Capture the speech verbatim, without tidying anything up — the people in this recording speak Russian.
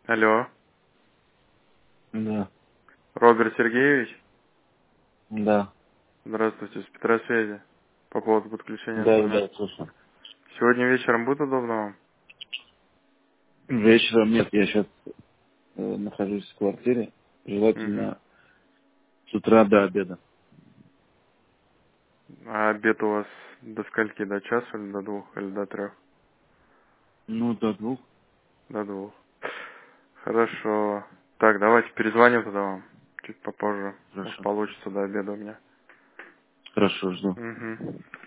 Алло, Да, Роберт Сергеевич? да, Здравствуйте, с Петросвязи. По поводу подключения да, да, интернета. слушаю. Сегодня вечером будет удобно вам? Вечером нет, я сейчас нахожусь в квартире. Угу. Желательно с утра до обеда. А обед у вас до скольки? До часа или до двух? Или до трех? Ну, до двух. До двух. Хорошо. Так, давайте перезвоним тогда вам. Чуть попозже. Может Хорошо. получится до обеда у меня. Хорошо, жду. Угу.